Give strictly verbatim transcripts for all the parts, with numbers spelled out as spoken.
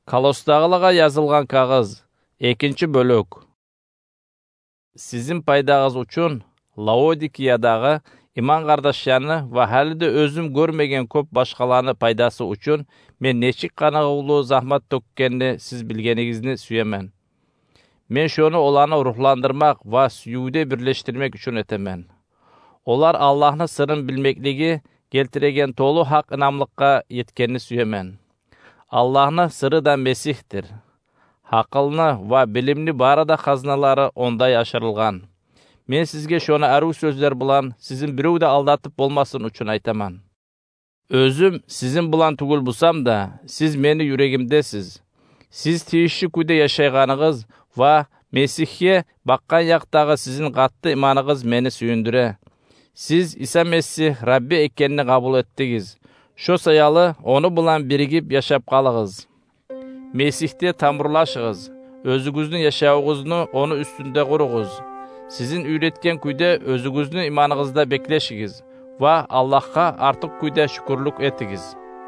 Колостагыларга yazılган кагыз, экинчи бөлөк. Sizin пайдагыз үчүн Лаодикиядагы иман кардашчаны ва халиде өзүм көрмеген көп башкаларны пайдасы үчүн мен нечик гана улуу захмат төккенни сиз билгениңизди сүйөмөн. Мен шону оларны рухландырмак ва сүйүүдө бирлештирмек үчүн этемен. Олар Аллахны сырын билмеклиги келтиреген толу хак ынамлыкка жеткенни сүйөмөн. Аллахны сыры да Месихтир. Акылны ва билимни бары да казналары ондай ашырылган. Мен сизге шону аруу сөздөр булан сизин бирөө да алдатып болмасын үчүн айтаман. Өзүм сизин булан түгүл булсам да, сиз мени юрегимдесиз. Сиз тийишчи күйдө жашайганыгыз ва Месихке баккан жактагы сизин катты иманыгыз мени сүйүндүрө. Сиз Иса Месих Рабби экенин кабыл эттиңиз. Шо саялы ону булан биригип жашап калыгыз. Месихте тамырлашыгыз. Өзүңүздүн жашоогуңузду ону үстүндө куругуз. Сизин үйрөткөн күйдө өзүңүздүн иманыңызда беклешиңиз ва Аллахка артык күйдө шүкүрлүк этиңиз.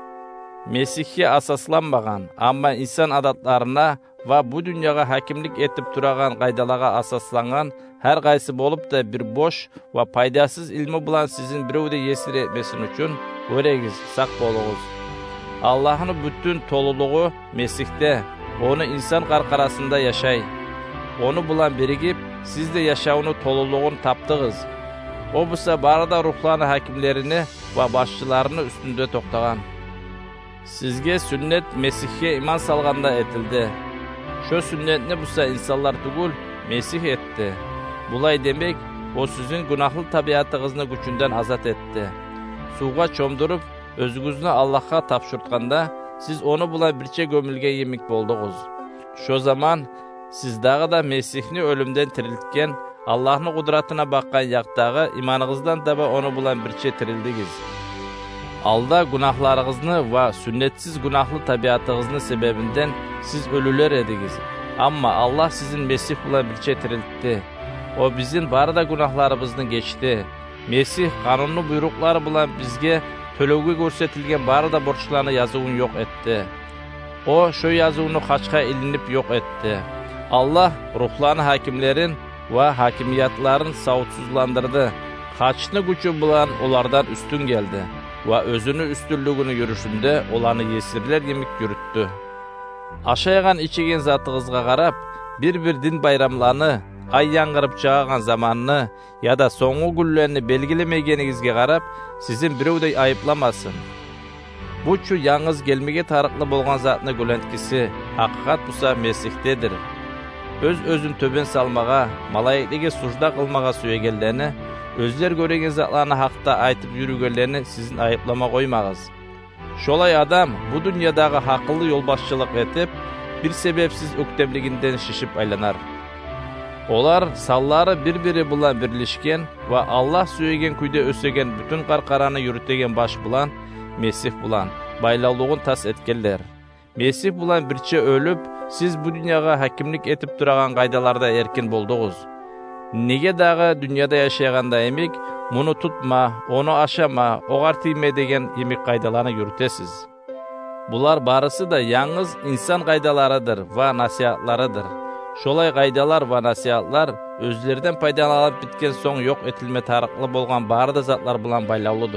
Месихке асасланбаган, амма инсан адатларына ва бу дүйнөгө хакимлик этип турган кайдаларга асасланган ар кайсы болуп да бир бош ва пайдасыз илми булан сизин бирөө да есир этмесин үчүн көрегиз, сак болуңуз. Аллахнын бүттүн толулугу Месихте, ону инсан каркарасында жашай. Ону булан биригип, сиз де жашоону толулугун таптыгыз. О буса барыда рухланы хакимлерини ва башчыларыны үстүндө токтогон. Сизге сүннет Месихке иман салганда этилди. Шо сүннетни буса инсанлар түгүл, Месих этти. Булай демек, о сизин гунахлы табиятыңызны күчүндөн азат этти. Сууга чомдуруп, өзүңүздү Аллахка тапшыртканда, сиз ону булай бирче көмүлгөн эмик болдуңуз. Шо заман сиз дагы да Месихни өлүмдөн тирилткен, Аллахнын кудуратына баккан жактагы иманыңыздан даба ону булан бирче тирилдиңиз. Алда гунахларыңызны ва сүннетсиз гунахлы табиятыңыздын себебинден сиз өлүлөр эдиңиз. Амма Аллах сизин Месих булан бирче тирилтти. О биздин барыда гунахларыбызды кечти. Месих канундуу буйруклары булан бизге төлөөгө көрсөтүлгөн барыда борчуларны жазуун жок этти. О шо жазууну качка илинип жок этти. Аллах рухланы хакимлерин ва хакимиятларын саутсузландырды. Качны күчү булан олардан үстүн келди ва өзүнүн үстүнлүгүнү жүрүшүндө оларны есирлер емик жүрүттү. Ашайган ичиген затыгызга карап, бир-бир дин байрамларны, ай яңгырып чааган заманны яда соңгу күнлөрүнү белгилемегениңизге карап, сизин бирөөдөй айыпламасын. Бучу яңыз келмеге тарыклы болгон затны көлөнткиси, акыйкат буса Месихтедир. Өз өзүн төбөн салмага, малайкаларга сужда кылмага сүйөгөндөрүнү, өздөр көрөгөн затларны хакта айтып жүргөнлөрүнү сизин айыплама коймагыз. Шолай адам бу дүйнөдөгү акыллы жолбашчылык этип, бир себепсиз өктемлигинден шишип айланар. Олар саллары бир-бири булан бирлешкен ва Аллах сүйөгөн күйдө өсөгөн бүтүн каркараны юрүтөгөн баш булан Месих булан байлаулугун тас эткенлер. Месих булан бирче өлүп, сиз бу дүйнөгө хакимлик этип турган кайдаларда эркин болдуңуз. Неге дагы дүйнөдө жашаганда эмик, муну тутма, ону ашама, огар тийме деген эмик кайдаларны юрүтесиз. Булар барысы да яңыз инсан кайдаларыдыр ва насихатларыдыр. Шолай кайдалар ва насихатлар өзлөрүнөн пайдаланып биткен соң жок этилме тарыклы болгон баарды затлар булан байлаулудур.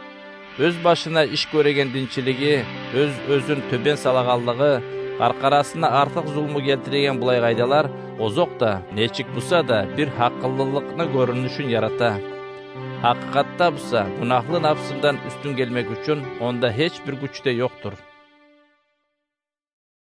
Өз башына иш көрөгөн динчилиги, өз өзүн төбөн салаганлыгы, каркарасына артык зулму келтирген булай кайдалар озок да, нечик буса да бир акыллылыкны көрүнүшүн ярата. Акыйкатта буса гунахлы нафсындан үстүн келмек үчүн онда эч бир күч да жоктур.